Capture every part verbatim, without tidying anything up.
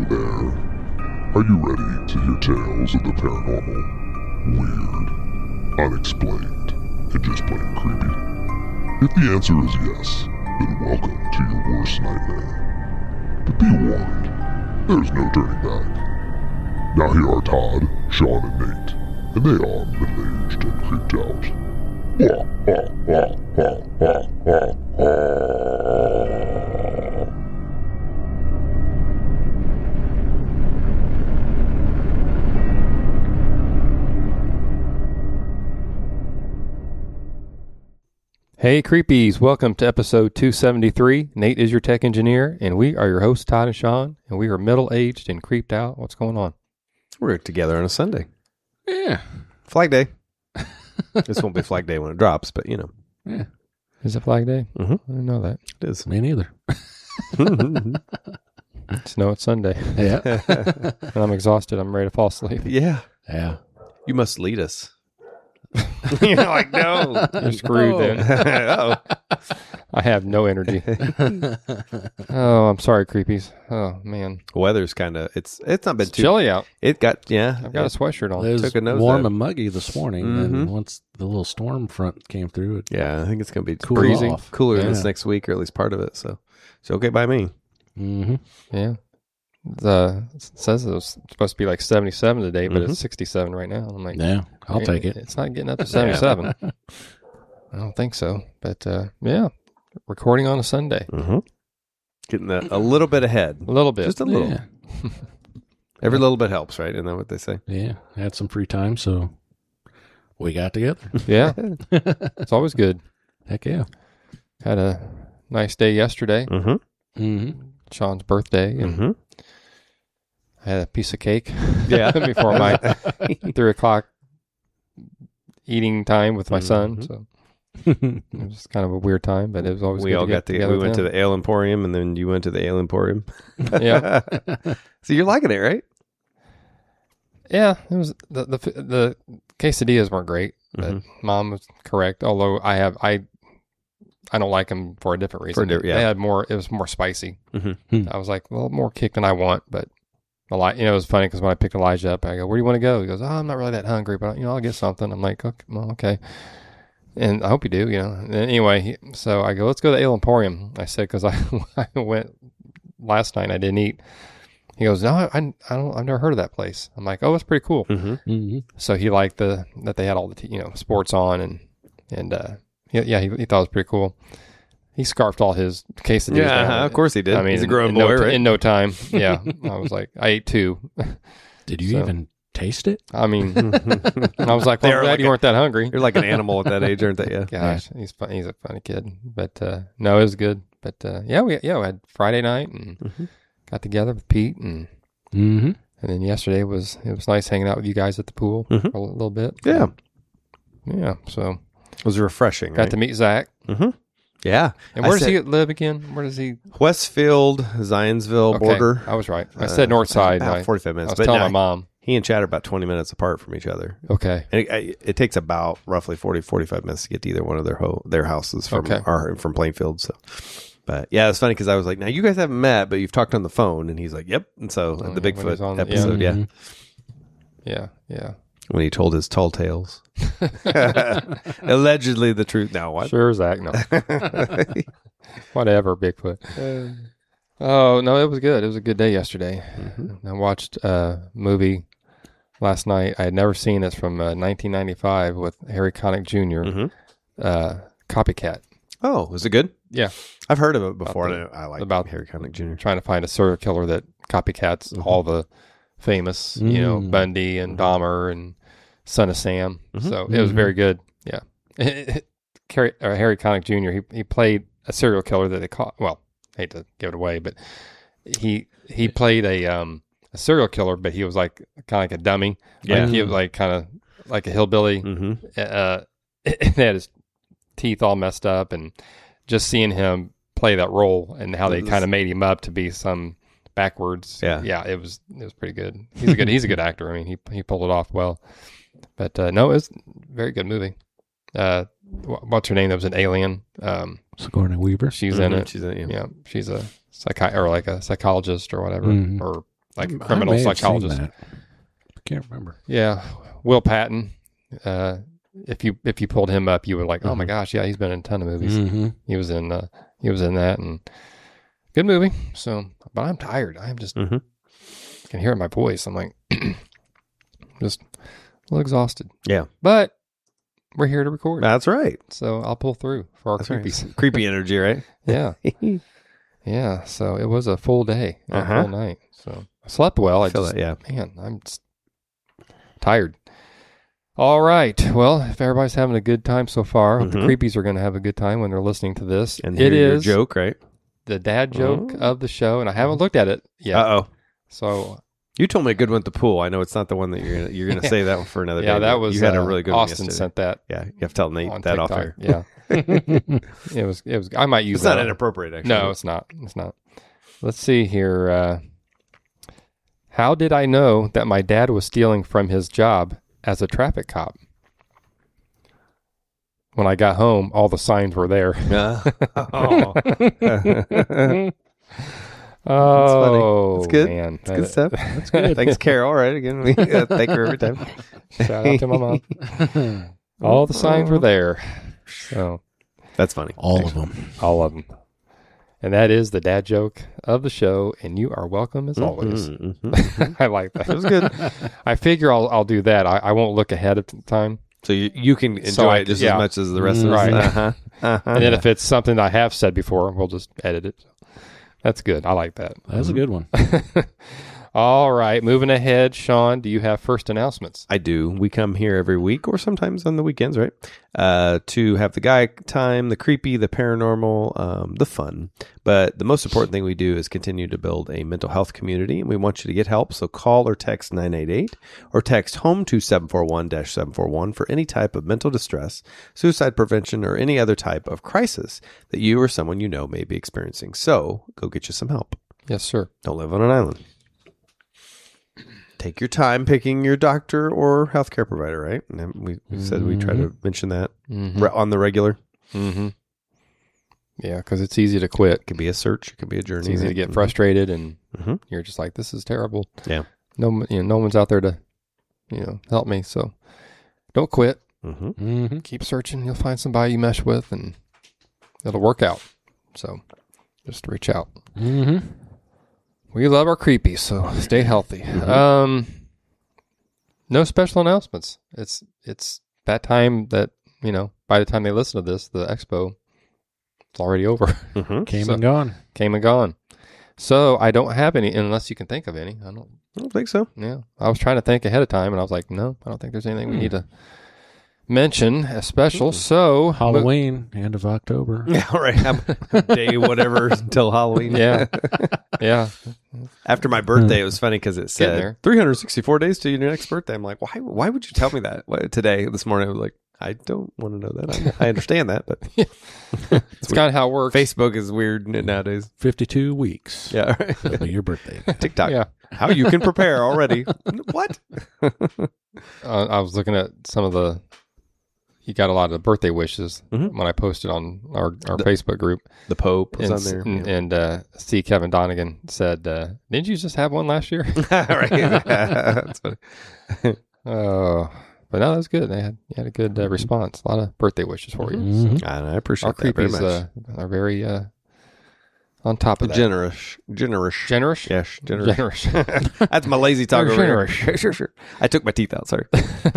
there. Are you ready to hear tales of the paranormal, weird, unexplained, and just plain creepy? If the answer is yes, then welcome to your worst nightmare. But be warned, there's no turning back. Now here are Todd, Sean, and Nate, and they are middle-aged and creeped out. Wah, wah, wah, wah, wah, wah, wah. Hey Creepies, welcome to episode two seventy-three. Nate is your tech engineer, and we are your hosts, Todd and Sean, and we are middle-aged and creeped out. What's going on? We're together on a Sunday. Yeah. Flag Day. This won't be Flag Day when it drops, but you know. Yeah. Is it Flag Day? Mm-hmm. I didn't know that. It is. Me neither. Just know it's Sunday. Yeah. And I'm exhausted. I'm ready to fall asleep. Yeah. Yeah. You must lead us. You're like, no. You're screwed then. Oh. I have no energy. Oh, I'm sorry, Creepies. Oh, man. Weather's kind of, it's it's not been It's too. chilly out. It got, yeah. I've got a sweatshirt on. It was Took a nosedive. warm and muggy this morning, Mhm. and once the little storm front came through, it Yeah, I think it's going to be cooled breezy. off. Cooler Yeah. this next week, or at least part of it. So it's okay by me. Mm-hmm. Yeah. The, it says it was supposed to be like seventy-seven today, but Mhm. it's sixty-seven right now. I'm like, Yeah, I'll take it. It's not getting up to seventy-seven. I don't think so. But uh, yeah, recording on a Sunday. Mm-hmm. Getting a, a little bit ahead. A little bit. Just a little. Yeah. Every little bit helps, right? Isn't that what they say? Yeah. Had some free time, so we got together. Yeah. It's always good. Heck yeah. Had a nice day yesterday, Mm-hmm. Mm-hmm. Sean's birthday, and Mm-hmm. I had a piece of cake Yeah. before my three o'clock eating time with my Mhm. son. So it was kind of a weird time, but it was always We good all to got get to together. we went with to him. the Ale Emporium, and then you went to the Ale Emporium. Yeah. So you're liking it, right? Yeah, it was the the the quesadillas weren't great, but Mhm. Mom was correct. Although I have I I don't like them for a different reason. di- yeah. They had more. It was more spicy. Mm-hmm. I was like, well, more kick than I want, but Eli, you know, it was funny because when I picked Elijah up, I go, "Where do you want to go?" He goes, "Oh, I'm not really that hungry, but you know, I'll get something." I'm like, "Okay, well, okay." And I hope you do, you know. And anyway, he, so I go, "Let's go to the Ale Emporium." I said because I I went last night and I didn't eat. He goes, "No, I I don't. I've never heard of that place." I'm like, "Oh, it's pretty cool." Mm-hmm. Mm-hmm. So he liked the that they had all the t- you know sports on and and uh, he, yeah, he, he thought it was pretty cool. He scarfed all his quesadillas. Yeah, down. of course he did. I mean, He's a in- grown in boy, no, right? In no time, yeah. I was like, I ate two. Did you So- even taste it? I mean, I was like, They well, are I'm glad like you a- weren't that hungry. You're like an animal at that age, aren't they? Yeah. Gosh, he's fun, he's a funny kid. But uh, no, it was good. But uh, yeah, we yeah we had Friday night and Mhm. got together with Pete and Mm-hmm. and then yesterday was it was nice hanging out with you guys at the pool Mhm. for a little bit. Yeah. Yeah. So It was refreshing. got Right? to meet Zach. Mm-hmm. Yeah. And I where does said- he live again? Where does he? Westfield, Zionsville Okay, border. I was right. I Uh, said north side. About I, forty-five I minutes. was but telling no, my mom. he and Chad are about twenty minutes apart from each other. Okay. And it, it takes about roughly forty, forty-five minutes to get to either one of their ho- their houses from Okay. our from Plainfield. So, but yeah, it's funny because I was like, "Now you guys haven't met, but you've talked on the phone." And he's like, "Yep." And so Oh, the yeah, when Bigfoot he's on the- yeah. episode, yeah. Mhm. Yeah. Yeah. when he told his tall tales, allegedly the truth. Now what? Sure, Zach. No. Whatever, Bigfoot. Oh no, it was good. It was a good day yesterday. Mhm. I watched a movie last night. I had never seen it. It's from uh, nineteen ninety-five with Harry Connick Junior Mhm. Uh, Copycat. Oh, was it good? Yeah, I've heard of it before. About and I like about- Harry Connick Junior trying to find a serial killer that copycats Mhm. all the famous, you know, Mm. Bundy and Mhm. Dahmer and Son of Sam. Mhm. So it was Mhm. very good. Yeah, Harry, uh, Harry Connick Junior He he played a serial killer that they caught. Well, I hate to give it away, but he he played a um a serial killer, but he was like kind of like a dummy. Yeah. Like, he was like kind of like a hillbilly. Mm-hmm. Uh, he had his teeth all messed up, and just seeing him play that role and how they kind of made him up to be some backwards. Yeah. yeah, it was it was pretty good. He's a good he's a good actor. I mean, he he pulled it off well. But uh, no, it was a very good movie. Uh, wh- what's her name? That was an alien. Um, Sigourney Weaver. she's in Mhm. it. She's in it. Yeah. Yeah, she's a psychi or like a psychologist or whatever, Mhm. or like I criminal may have seen psychologist. that. I can't remember. Yeah, Will Patton. Uh, if you if you pulled him up, you were like, oh my Mhm. gosh, yeah, he's been in a ton of movies. Mm-hmm. He was in uh, he was in that, and good movie. So, but I'm tired. I'm just Mhm. I can hear it in my voice. I'm like just a little exhausted. Yeah. But we're here to record, That's right. so I'll pull through for our That's right. creepies. Creepy energy, right? Yeah, yeah. So it was a full day, a Uh-huh. full night. So I slept well. I I feel just that, yeah. man, I'm just tired. All right. Well, if everybody's having a good time so far, I hope Mhm. the creepies are going to have a good time when they're listening to this. And it hear your is joke, right? the dad joke Oh. of the show, and I haven't looked at it yet. Uh oh. So You told me a good one at the pool. I know it's not the one that you're gonna, you're going to say that one for another day. yeah, that but was you had uh, a really good Austin one yesterday. sent that Yeah, you have to tell Nate on that TikTok. off air. Yeah, it was. It was. I might use It's that. not inappropriate, actually. No, it's not. It's not. Let's see here. Uh, how did I know that my dad was stealing from his job as a traffic cop? When I got home, all the signs were there. Uh, oh. Oh, That's good. man. That's good stuff. That's good. Thanks, Carol. All right, again, we uh, thank her every time. Shout out to my mom. All the signs were there. So, That's funny. All of them. all of them. And that is the dad joke of the show, and you are welcome as always. Mhm, mhm. I like that. That was good. I figure I'll I'll do that. I, I won't look ahead of time. So you, you can enjoy So I- it just yeah. as much as the rest of us. Right. Uh-huh. Uh-huh. And then if it's something I have said before, we'll just edit it. That's good. I like that. That's a good one. All right. Moving ahead, Sean, do you have first announcements? I do. We come here every week or sometimes on the weekends, right? Uh, to have the guy time, the creepy, the paranormal, um, the fun. But the most important thing we do is continue to build a mental health community, and we want you to get help. So call or text nine eight eight or text HOME to seven four one dash seven four one for any type of mental distress, suicide prevention, or any other type of crisis that you or someone you know may be experiencing. So go get you some help. Yes, sir. Don't live on an island. Take your time picking your doctor or healthcare provider, right? And we, we said we try to mention that Mm-hmm. re- on the regular. Mm-hmm. Yeah, because it's easy to quit. It could be a search. It could be a journey. It's easy to right? get frustrated, and Mhm. you're just like, "This is terrible." Yeah. No, you know, no one's out there to, you know, help me. So, don't quit. Mhm. Mm-hmm. Keep searching. You'll find somebody you mesh with, and it'll work out. So, just reach out. Mm-hmm. We love our creepies, so stay healthy. Mhm. Um, no special announcements. It's it's that time that, you know, by the time they listen to this, the expo, it's already over. Mhm. Came So- and gone. Came and gone. So I don't have any, unless you can think of any. I don't. I don't think so. Yeah, I was trying to think ahead of time, and I was like, no, I don't think there's anything we need to mention as special. So Halloween, end of October. Yeah, all right. Have day whatever until Halloween. Yeah, yeah. After my birthday, it was funny because it Getting said there. three hundred sixty-four days to your next birthday. I'm like, why? Why would you tell me that Why- today? This morning, I was like, I don't want to know that. I, I understand that, but It's kind of how it works. Facebook is weird nowadays. fifty-two weeks. Yeah, right. It'll be your birthday. TikTok. Yeah. How you can prepare already? What? Uh, I was looking at some of the. You got a lot of birthday wishes Mhm. when I posted on our, our The- Facebook group. The Pope was And, on there. and, and uh, C. Kevin Donegan said, uh, "Didn't you just have one last year?" right. That's funny. Oh, but no, that's good. They had, they had a good uh, response. A lot of birthday wishes for you. Mhm. So And I appreciate our that very creepies much. uh, are very uh, on top of that. generous, generous, Generous? yes, generous. Generous. That's my lazy talk You're over generous. here. Sure, sure. I took my teeth out. Sorry.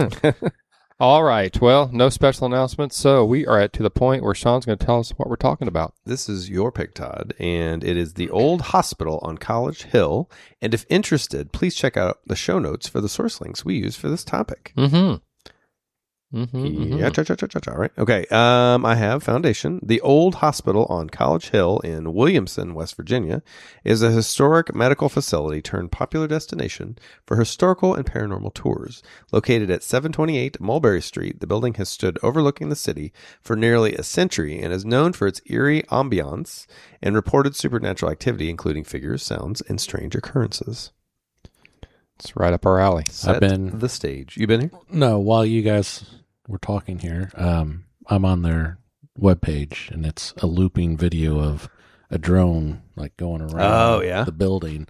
All right. Well, no special announcements. So we are at to the point where Sean's going to tell us what we're talking about. This is your pick, Todd, and it is the old hospital on College Hill. And if interested, please check out the show notes for the source links we use for this topic. Mm-hmm. Mm-hmm. Yeah, cha, cha, cha, cha, cha, right. Okay. Um, I have Foundation. The old hospital on College Hill in Williamson, West Virginia, is a historic medical facility turned popular destination for historical and paranormal tours. Located at seven twenty-eight Mulberry Street, the building has stood overlooking the city for nearly a century and is known for its eerie ambiance and reported supernatural activity, including figures, sounds, and strange occurrences. It's right up our alley. Set been- the stage. You been here? No, while you guys were talking here, um, I'm on their webpage, and it's a looping video of a drone like going around Oh, yeah? the building.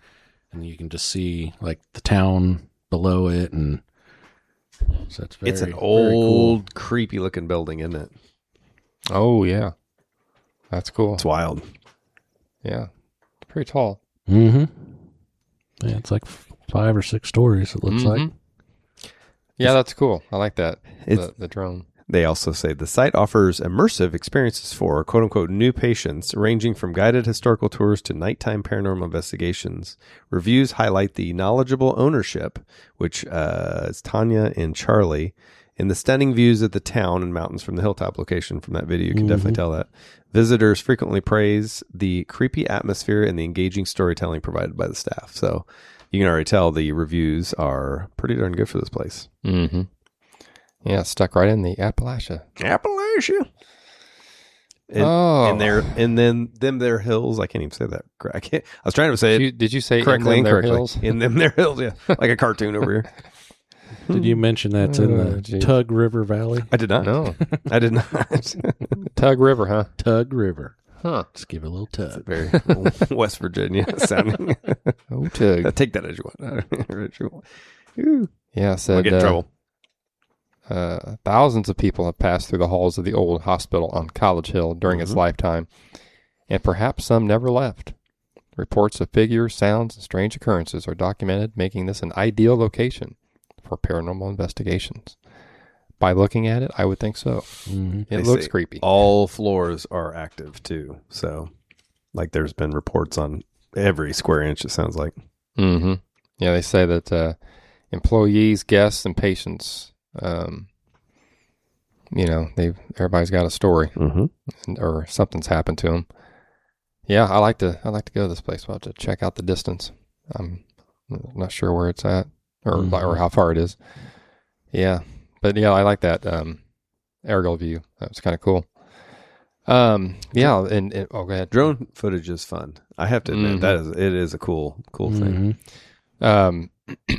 and you can just see like the town below it, and so it's very, It's an very old, creepy looking building, isn't it? Oh yeah, that's cool. It's wild. Yeah, it's pretty tall. cool. Mm-hmm. Yeah, it's like f- five or six stories. It looks like. Mhm. Yeah, that's cool. I like that. It's- The, the drone. They also say the site offers immersive experiences for quote unquote new patients, ranging from guided historical tours to nighttime paranormal investigations. Reviews highlight the knowledgeable ownership, which uh, is Tanya and Charlie, and the stunning views of the town and mountains from the hilltop location from that video. You can Mhm. definitely tell that. Visitors frequently praise the creepy atmosphere and the engaging storytelling provided by the staff. So you can already tell the reviews are pretty darn good for this place. Mm-hmm. Yeah, it's stuck right in the Appalachia. Appalachia. And, Oh. and there, and then them their hills. I can't even say that. I can't. I was trying to say Did it you, did you say correctly in them and their incorrectly. hills? In them their hills, yeah, like a cartoon over here. Did you mention that's in Oh, the geez. Tug River Valley? I did not. No. I did not. Tug River, huh? Tug River. Huh. Just give it a little tug. Very West Virginia sounding. Oh, Tug. Take that as you want. Ooh, Yeah, I'll said get in uh, trouble. uh, thousands of people have passed through the halls of the old hospital on College Hill during its Mhm. lifetime, and perhaps some never left. Reports of figures, sounds, and strange occurrences are documented, making this an ideal location for paranormal investigations. By looking at it, I would think so. Mm-hmm. It They looks say creepy. All floors are active too. So, like, there's been reports on every square inch. It sounds like. Mm-hmm. Yeah, they say that uh, employees, guests, and patients, um, you know, they everybody's got a story, Mm-hmm. and, or something's happened to them. Yeah, I like to. I like to go to this place. We'll have to check out the distance. I'm not sure where it's at, or Mhm. or how far it is. Yeah, but yeah, I like that um, aerial view. That was kind of cool. Um, yeah, and, and oh, go ahead. Drone footage is fun. I have to admit Mhm. that is it is a cool cool thing. Mm-hmm. Um,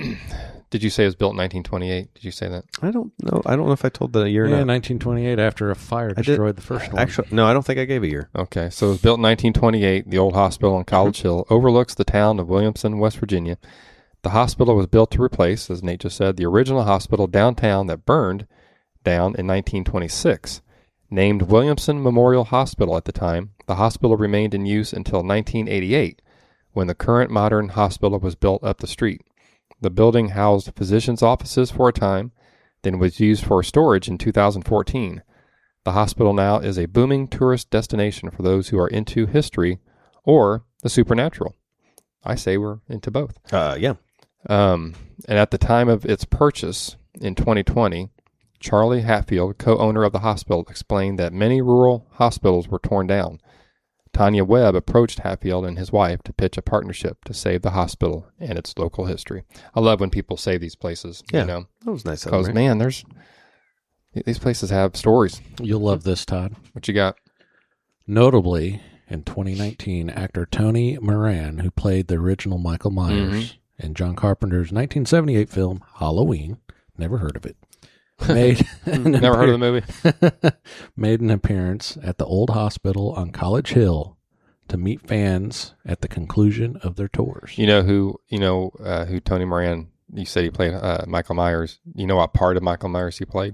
did you say it was built in nineteen twenty-eight? Did you say that? I don't know. I don't know if I told the year or Yeah, not. nineteen twenty-eight, after a fire did- destroyed the first one. Actually, no, I don't think I gave a year. Okay, so it was built in nineteen twenty-eight. The old hospital on College Hill overlooks the town of Williamson, West Virginia. The hospital was built to replace, as Nate just said, the original hospital downtown that burned down in nineteen twenty-six. Named Williamson Memorial Hospital at the time, the hospital remained in use until nineteen eighty-eight, when the current modern hospital was built up the street. The building housed physicians' offices for a time, then was used for storage in two thousand fourteen. The hospital now is a booming tourist destination for those who are into history or the supernatural. I say we're into both. Uh, yeah. Um, and at the time of its purchase in twenty twenty, Charlie Hatfield, co-owner of the hospital, explained that many rural hospitals were torn down. Tanya Webb approached Hatfield and his wife to pitch a partnership to save the hospital and its local history. I love when people save these places, Yeah. you know, That was nice of them, because, right? man, there's these places have stories. You'll love this, Todd. What you got? Notably, in twenty nineteen, actor Tony Moran, who played the original Michael Myers in John Carpenter's nineteen seventy-eight film Halloween, never heard of it, made an Never heard of the movie? the made an appearance at the old hospital on College Hill to meet fans at the conclusion of their tours. You know who? You know uh, who? Tony Moran. You said he played uh, Michael Myers. You know what part of Michael Myers he played?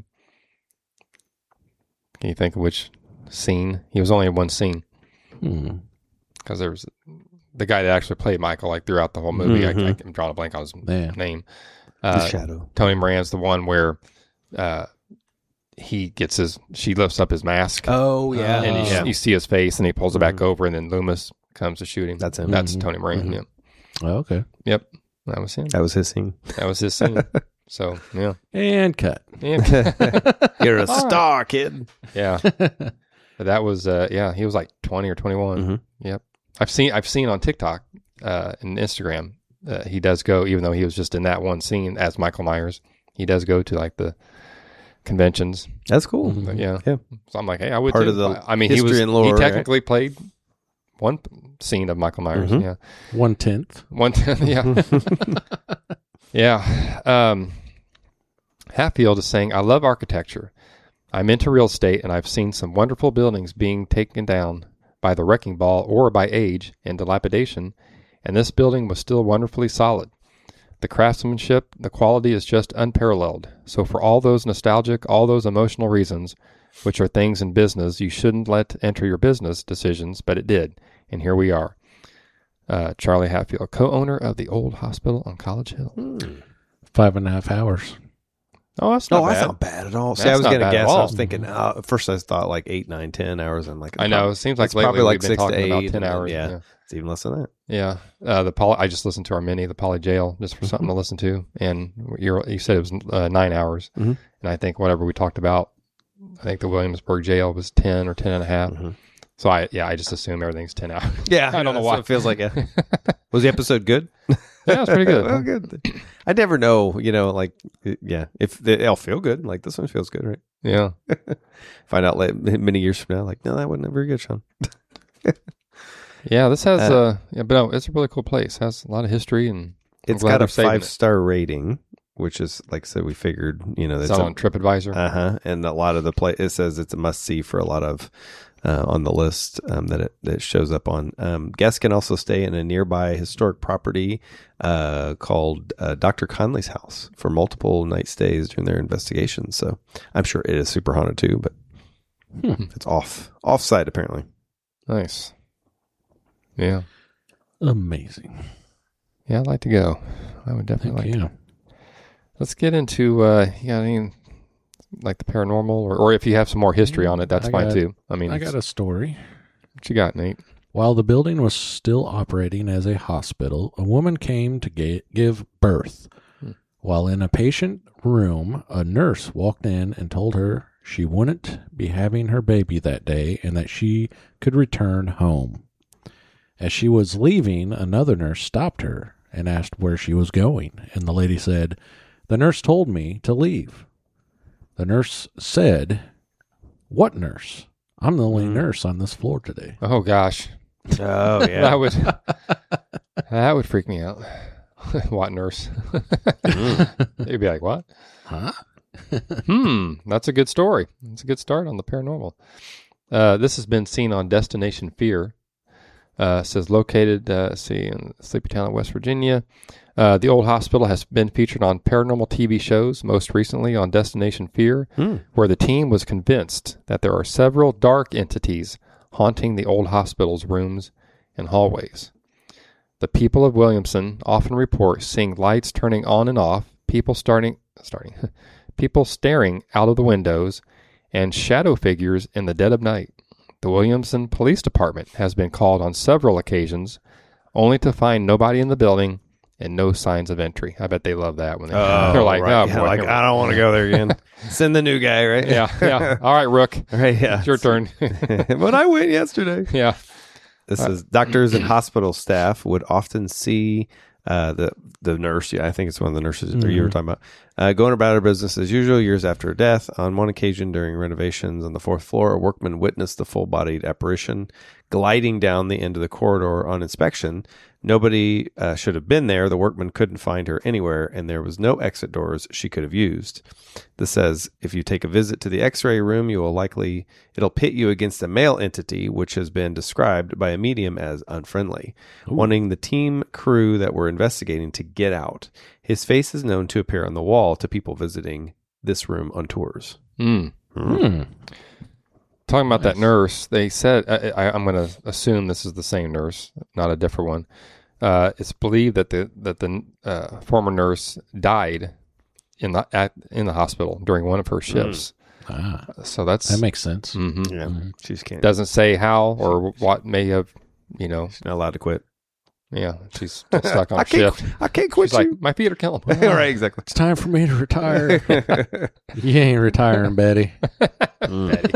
Can you think of which scene? He was only in one scene Hmm. because there was the guy that actually played Michael like throughout the whole movie. Mhm. I, I, I'm drawing a blank on his Yeah. name. The Uh, shadow. Tony Moran's the one where uh, he gets his. She lifts up his mask. Oh yeah. And you, yeah. you see his face, and he pulls it back Mhm. over, and then Loomis comes to shoot him. That's him. That's Mhm. Tony Moran. Mhm. Yeah. Oh, okay. Yep. That was him. That was his scene. That was his scene. So yeah. And cut. Yeah. You're a All right. star, kid. Yeah. But that was uh yeah, he was like twenty or twenty-one. Mhm. Yep. I've seen I've seen on TikTok uh and Instagram uh, he does go, even though he was just in that one scene as Michael Myers, he does go to like the conventions. That's cool. Mhm. But yeah. Yeah. So I'm like, hey, I would Part too. of the I mean, he history was and lore, he right? technically played one scene of Michael Myers. Mhm. Yeah. One tenth. One yeah. Yeah. Um, Hatfield is saying, I love architecture. I'm into real estate, and I've seen some wonderful buildings being taken down by the wrecking ball or by age and dilapidation, and this building was still wonderfully solid. The craftsmanship, the quality is just unparalleled. So for all those nostalgic, all those emotional reasons, which are things in business you shouldn't let enter your business decisions, but it did. And here we are. Uh, Charlie Hatfield, co-owner of the old hospital on College Hill. Hmm. Five and a half hours. Oh, that's not No, bad. that's not bad at all. See, That's I was not going to bad at guess. I all. was thinking, uh, at first I thought like eight, nine, ten hours. I'm like, I know. It seems like it's lately probably we've like been six to talking about eight, ten and then- hours. yeah. Yeah. It's even less than that. Yeah. Uh, the poly, I just listened to our mini, the Poly Jail, just for something to listen to. And you're, you said it was uh, nine hours. Mhm. And I think whatever we talked about, I think the Williamsburg jail was ten or ten and a half. Mhm. So I, yeah, I just assume everything's ten hours. Yeah, I don't know that's why. what it feels like. Yeah. Was the episode good? Yeah, it's pretty good. Well, good. I never know, you know, like, yeah, if they all feel good, like this one feels good, right? Yeah. Find out like, many years from now, like, no, that wasn't very good, Sean. Yeah, this has, Uh, uh, yeah, but no, it's a really cool place. It has a lot of history and I'm It's glad got a they're saving it. five star rating, which is, like I said, we figured, you know, It's that's on TripAdvisor. uh huh. And a lot of the play, it says it's a must see for a lot of uh, on the list um, that it that it shows up on. Um, guests can also stay in a nearby historic property uh, called uh, Doctor Conley's house for multiple night stays during their investigations. So I'm sure it is super haunted too, but Hmm. it's off off site apparently. Nice. Yeah. Amazing. Yeah, I'd like to go. I would definitely Thank like you. to. Let's get into, uh, yeah, I mean, like the paranormal, or, or if you have some more history on it, that's I fine got- too. I mean, I it's- got a story. what you got, Nate? While the building was still operating as a hospital, a woman came to ga- give birth. Hmm. While in a patient room, a nurse walked in and told her she wouldn't be having her baby that day and that she could return home. As she was leaving, another nurse stopped her and asked where she was going, and the lady said, "The nurse told me to leave." The nurse said, "What nurse? I'm the only Hmm. nurse on this floor today." Oh gosh, Oh that would that would freak me out. What nurse? You'd be like, what? Huh? Hmm, that's a good story. That's a good start on the paranormal. Uh, this has been seen on Destination Fear. Uh, it says located, uh, let's see, in Sleepy Town, West Virginia. Uh, the old hospital has been featured on paranormal T V shows, most recently on Destination Fear, Hmm. where the team was convinced that there are several dark entities haunting the old hospital's rooms and hallways. The people of Williamson often report seeing lights turning on and off, people starting, starting, people staring out of the windows, and shadow figures in the dead of night. The Williamson Police Department has been called on several occasions, only to find nobody in the building and no signs of entry. I bet they love that when they, Oh, they're like, right. oh, Yeah, boy, like here we I don't want to go there again. Send the new guy, right? Yeah, yeah. All right, Rook, right. Yeah, it's your turn. But I went yesterday. Yeah. This Uh, is doctors and hospital staff would often see uh, the the nurse. Yeah, I think it's one of the nurses that you were Mhm. talking about. Uh, going about her business as usual years after her death. On one occasion during renovations on the fourth floor, a workman witnessed the full-bodied apparition gliding down the end of the corridor on inspection. Nobody uh, should have been there. The workman couldn't find her anywhere, and there was no exit doors she could have used. This says, if you take a visit to the x-ray room, you will likely, it'll pit you against a male entity, which has been described by a medium as unfriendly, Ooh. wanting the team crew that were investigating to get out. His face is known to appear on the wall to people visiting this room on tours. Mm. Hmm. Talking about that Nice. nurse, they said, I, I, I'm going to assume this is the same nurse, not a different one. Uh, it's believed that the that the uh, former nurse died in the at in the hospital during one of her shifts. Ah, So that's that makes sense. Mhm. Yeah, Mhm. she just can't. Doesn't say how or what may have, you know. She's not allowed to quit. Yeah, she's still stuck on I a can't. shift. I can't quit She's like, you. my feet are killing me. All right, exactly. It's time for me to retire. You ain't retiring, Betty. Think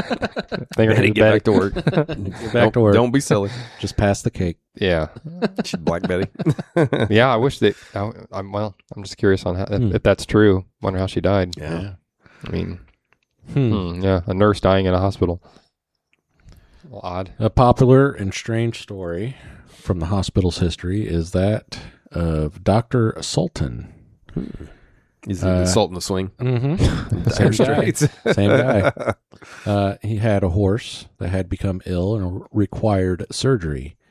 we're Betty, headed get back back. to work. Get back don't, to work. Don't be silly. Just pass the cake. Yeah, She's Black Betty. yeah. I wish that. I, I'm well. I'm just curious on how, if, Hmm. if that's true. Wonder how she died. Yeah. I mean, Hmm. hmm, yeah, a nurse dying in a hospital. A little odd. A popular and strange story from the hospital's history is that of Doctor Sultan. He's Uh, the Sultan of Swing. Mm-hmm. Dire Same guy. Straits. Same guy. Uh, he had a horse that had become ill and required surgery.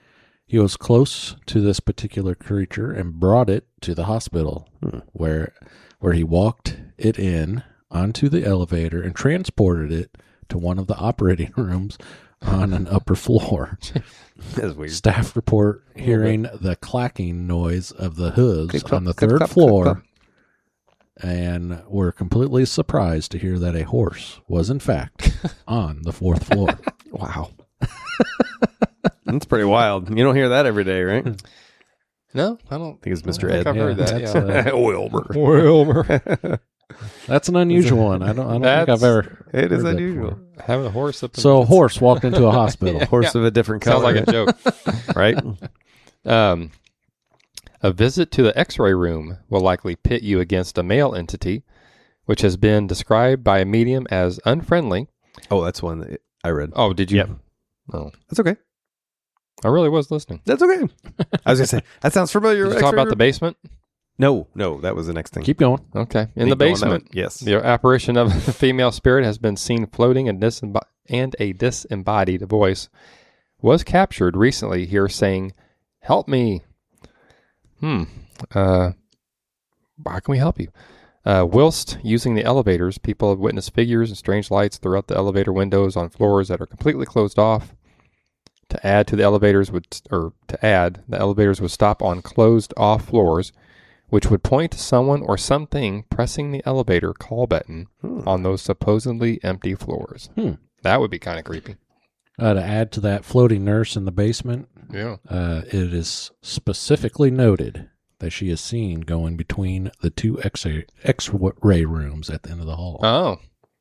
He was close to this particular creature and brought it to the hospital, Hmm. where where he walked it in onto the elevator and transported it to one of the operating rooms on an upper floor. That's weird. Staff report hearing the clacking noise of the hooves Click, on the click, third click, floor click, click. and were completely surprised to hear that a horse was, in fact, on the fourth floor. Wow. That's pretty wild. You don't hear that every day, right? I No, I don't think it's Mister I think Ed. I've heard Yeah, that. that's, Yeah. uh, Wilbur. Wilmer. That's an unusual one. I don't, I don't think I've That's- ever. It is heard that unusual. before. Having a horse up in So a the- horse walked into a hospital. Horse of a different sounds color. like a joke. right? Um, a visit to the X-ray room will likely pit you against a male entity, which has been described by a medium as unfriendly. Oh, that's one that I read. Oh, did you? Yep. Oh, That's okay. I really was listening. That's okay. I was going to say, that sounds familiar. Did you talk X-ray about the room? basement? No, no, that was the next thing. Keep going. Okay, in Keep the going, that basement. one. Yes. The apparition of a female spirit has been seen floating, and, disemb- and a disembodied voice was captured recently here saying, "Help me." Hmm. Uh, how can we help you? Uh, whilst using the elevators, people have witnessed figures and strange lights throughout the elevator windows on floors that are completely closed off. To add to the elevators would, or to add, the elevators would stop on closed off floors, which would point to someone or something pressing the elevator call button Hmm. on those supposedly empty floors. Hmm. That would be kind of creepy. Uh, to add to that floating nurse in the basement, Yeah. uh, it is specifically noted that she is seen going between the two X-ray, X-ray rooms at the end of the hall. Oh.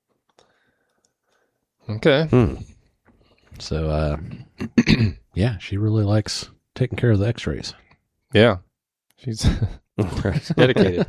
Okay. Hmm. So, uh, yeah, she really likes taking care of the X-rays. Yeah. She's dedicated.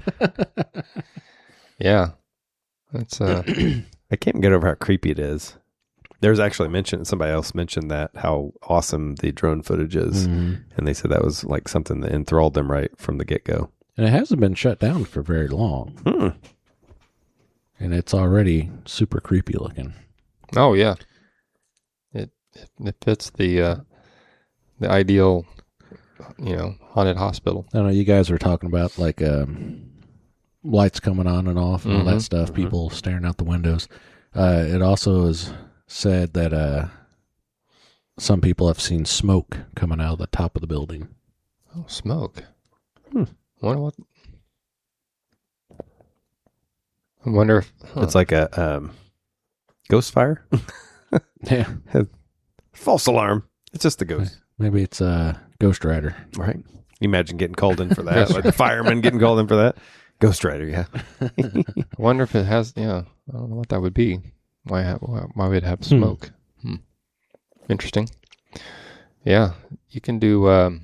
Yeah. That's uh I can't get over how creepy it is. There's actually mentioned, somebody else mentioned that, how awesome the drone footage is. Mhm. And they said that was like something that enthralled them right from the get-go. And it hasn't been shut down for very long. Hmm. And it's already super creepy looking. oh yeah. It it, it fits the uh the ideal, you know, haunted hospital. I know you guys were talking about like um, lights coming on and off and all that Mhm, stuff, mhm. people staring out the windows. Uh, it also is said that uh, some people have seen smoke coming out of the top of the building. Oh, smoke. Hmm. Wonder what I wonder if huh. It's like a um, ghost fire. Yeah, False alarm. It's just the ghost. maybe it's a uh, Ghost Rider. Right. You imagine getting called in for that. Like the firemen getting called in for that. Ghost Rider, yeah. I wonder if it has. Yeah, I don't know what that would be. Why? Have, why, why would it have Hmm. smoke? Hmm. Interesting. Yeah, you can do. Um,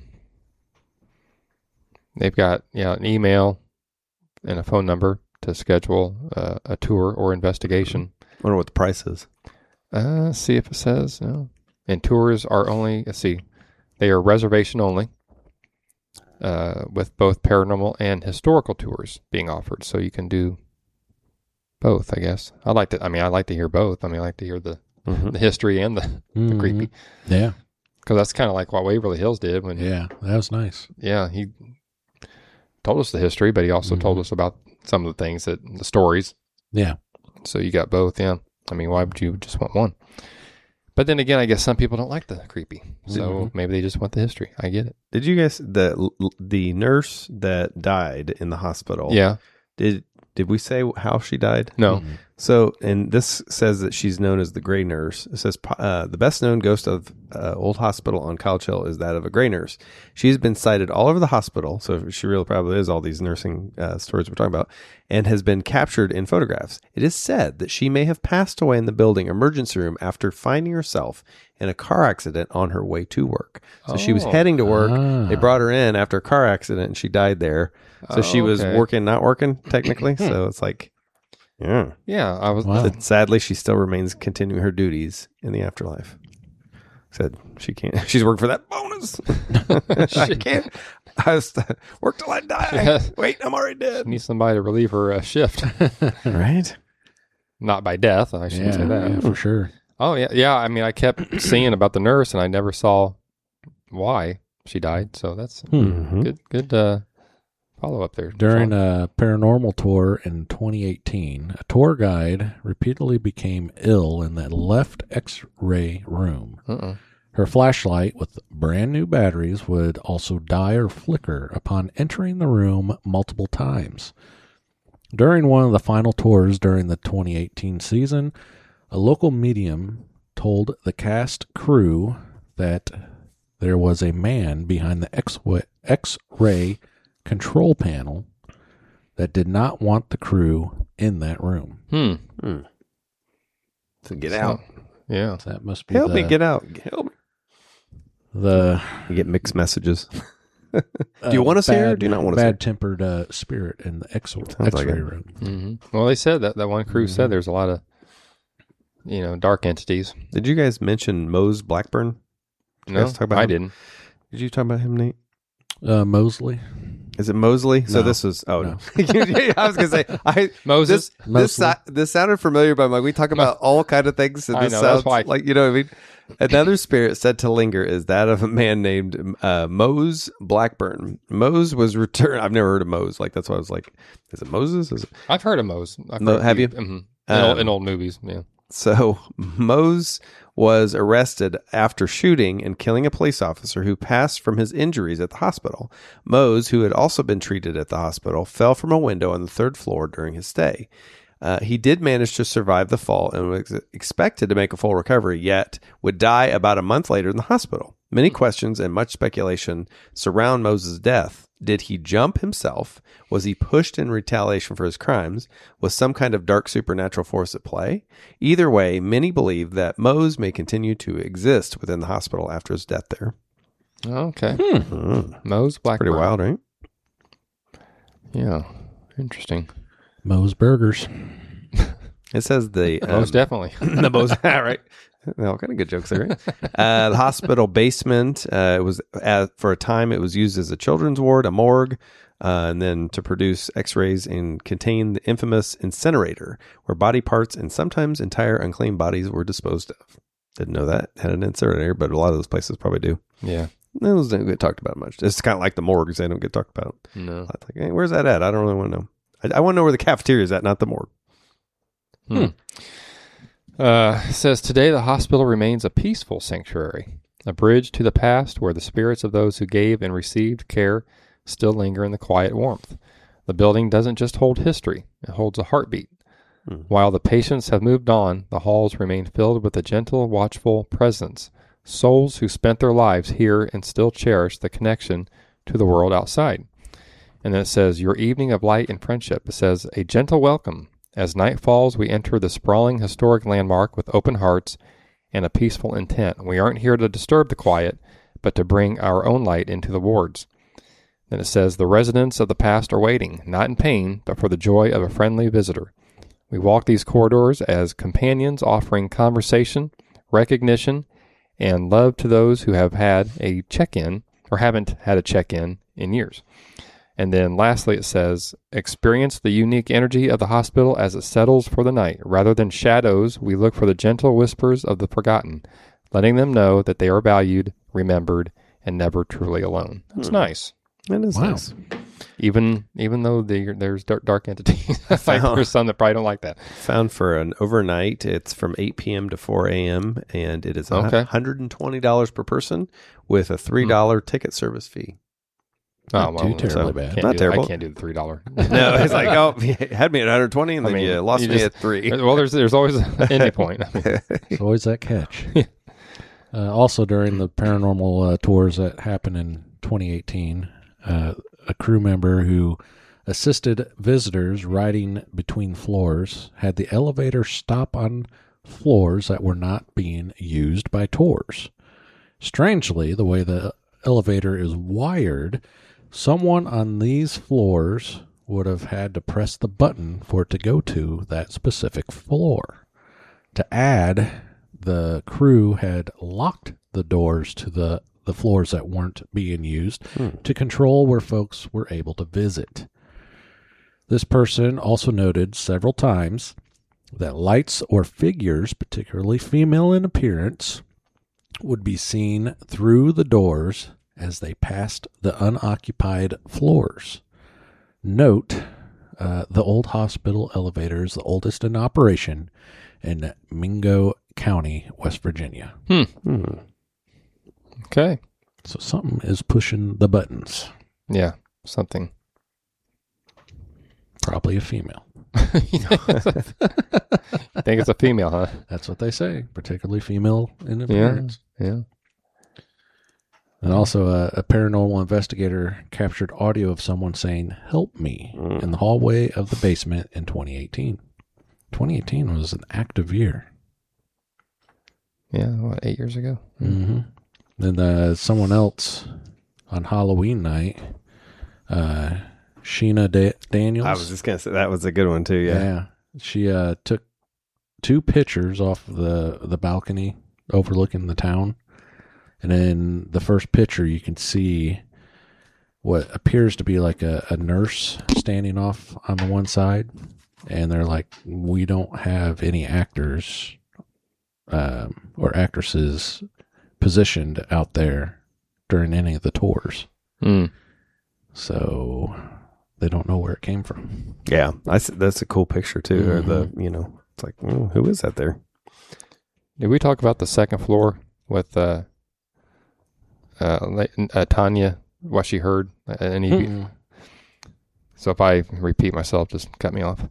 they've got yeah an email and a phone number to schedule uh, a tour or investigation. Wonder what the price is. Uh, see if it says. No. And tours are only. Let's see, they are reservation only. Uh, with both paranormal and historical tours being offered, so you can do both. I guess I like to. I mean, I like to hear both. I mean, I like to hear the, Mhm. the history and the, the Mhm. creepy, Yeah, because that's kind of like what Waverly Hills did when. yeah, that was nice. Yeah, he told us the history, but he also told Mhm. us about some of the things that the stories. Yeah, So you got both. Yeah, I mean, why would you just want one? But then again, I guess some people don't like the creepy, so Mhm. maybe they just want the history. I get it. Did you guys the the nurse that died in the hospital? Yeah. Did did we say how she died? No. Mhm. So, and this says that she's known as the Gray Nurse. It says uh, the best known ghost of uh, Old Hospital on College Hill is that of a Gray Nurse. She's been sighted all over the hospital, so she really probably is all these nursing uh, stories we're talking about, and has been captured in photographs. It is said that she may have passed away in the building emergency room after finding herself in a car accident on her way to work. So she was Oh. heading to work. Ah. They brought her in after a car accident, and she died there. So she Oh, was okay. working, not working, technically. So it's like, yeah. Yeah, I was. Wow. But sadly, she still remains continuing her duties in the afterlife. Said she can't. She's working for that bonus. I can't. I was work till I die. Yeah. Wait, I'm already dead. Need somebody to relieve her uh, shift. Right? Not by death. I shouldn't Yeah, say that. yeah, for sure. Oh yeah, yeah. I mean, I kept seeing about the nurse, and I never saw why. she died. So that's Hmm. good. Good uh, follow up there. During Sean. a paranormal tour in twenty eighteen, a tour guide repeatedly became ill in the left X-ray room. Uh-uh. Her flashlight with brand new batteries would also die or flicker upon entering the room multiple times. During one of the final tours during the twenty eighteen season, a local medium told the cast crew that there was a man behind the X- X-ray control panel that did not want the crew in that room. Hmm. Hmm. So get So, out. Yeah. So that must be Help the, me get out. Help me. the You get mixed messages. uh, Do you want us here or bad- do you not want us here? bad-tempered uh, spirit in the X- like X-ray it. room. hmm Well, they said that that one crew Mm-hmm. said there's a lot of, you know, dark entities. Did you guys mention Mose Blackburn? Did you No, guys talk about I him? didn't. Did you talk about him, Nate? Uh, Mosley. Is it Mosley? So No. this is oh No. no. I was gonna say I Moses. this this, Mosley. si- this sounded familiar, but I'm like we talk about all kind of things. And I this know, that's sounds why I- like you know what I mean. Another spirit said to linger is that of a man named uh, Mose Blackburn. Mose was returned. I've never heard of Mose. Like that's why I was like, is it Moses? Is it? I've heard of Mose. I've Mo- heard a have few- you? mhm. In, Um, old, in old movies, yeah. So Mose was arrested after shooting and killing a police officer who passed from his injuries at the hospital. Mose, who had also been treated at the hospital, fell from a window on the third floor during his stay. Uh, he did manage to survive the fall and was expected to make a full recovery, yet would die about a month later in the hospital. Many questions and much speculation surround Moses' death. Did he jump himself? Was he pushed in retaliation for his crimes? Was some kind of dark supernatural force at play? Either way, many believe that Mose may continue to exist within the hospital after his death there. Okay. Mm, Mose Blackburn. pretty wild, right? Yeah. Interesting. Moe's Burgers. It says the um, Most definitely. the most right. All kind of good jokes there. Right? Uh, the hospital basement. Uh, it was uh, for a time. It was used as a children's ward, a morgue, uh, and then to produce X-rays and contain the infamous incinerator, where body parts and sometimes entire unclaimed bodies were disposed of. Didn't know that had an incinerator, but a lot of those places probably do. Yeah. Those don't get talked about much. It's kind of like the morgues; they don't get talked about. No. Like, hey, where's that at? I don't really want to know. I, I want to know where the cafeteria is at, not the morgue. Hmm. Uh, it says today the hospital remains a peaceful sanctuary, a bridge to the past where the spirits of those who gave and received care still linger in the quiet warmth. The building doesn't just hold history, it holds a heartbeat. Hmm. While the patients have moved on, the halls remain filled with a gentle, watchful presence, souls who spent their lives here and still cherish the connection to the world outside. And then it says, your evening of light and friendship. It says, a gentle welcome. As night falls, we enter the sprawling historic landmark with open hearts and a peaceful intent. We aren't here to disturb the quiet, but to bring our own light into the wards. Then it says, the residents of the past are waiting, not in pain, but for the joy of a friendly visitor. We walk these corridors as companions, offering conversation, recognition, and love to those who have had a check-in or haven't had a check-in in years. And then lastly, it says, experience the unique energy of the hospital as it settles for the night. Rather than shadows, we look for the gentle whispers of the forgotten, letting them know that they are valued, remembered, and never truly alone. That's Hmm. nice. That is Wow. nice. Even even though they, there's dark, dark entities. like Found- there's some that probably don't like that. Found for an overnight. It's from eight p.m. to four a.m. and it is Okay. one hundred twenty dollars per person with a three dollars ticket service fee. Not too well, terribly so bad. can't Not do- terrible. I can't do the three dollars. No, it's like, oh, you had me at one hundred twenty and I then mean, you lost you me just- at three. Well, there's there's always an ending point. I mean, There's always that catch. uh, also, during the paranormal uh, tours that happened in twenty eighteen, uh, a crew member who assisted visitors riding between floors had the elevator stop on floors that were not being used by tours. Strangely, the way the elevator is wired, someone on these floors would have had to press the button for it to go to that specific floor. To add, the crew had locked the doors to the, the floors that weren't being used Hmm. to control where folks were able to visit. This person also noted several times that lights or figures, particularly female in appearance, would be seen through the doors as they passed the unoccupied floors. Note, uh, the old hospital elevator is the oldest in operation in Mingo County, West Virginia. Hmm. Hmm. Okay. So something is pushing the buttons. Yeah. Something. Probably a female. You think it's a female, huh? That's what they say, particularly female in Yeah. appearance. Yeah. And also, a, a paranormal investigator captured audio of someone saying, "Help me," Mm. in the hallway of the basement in twenty eighteen. twenty eighteen was an active year. Yeah. What, eight years ago? Mm-hmm. Then uh, someone else on Halloween night, uh, Sheena da- Daniels. I was just gonna say that was a good one too. Yeah. Yeah. She uh, took two pictures off the, the balcony overlooking the town. And in the first picture, you can see what appears to be like a, a nurse standing off on the one side. And they're like, we don't have any actors um, or actresses positioned out there during any of the tours. Mm. So they don't know where it came from. Yeah, I s that's a cool picture too. Or the Mm-hmm. you know, it's like mm, who is that there? Did we talk about the second floor with uh, uh, La- uh, Tanya, what she heard? Uh, any, Mm-mm. So if I repeat myself, just cut me off.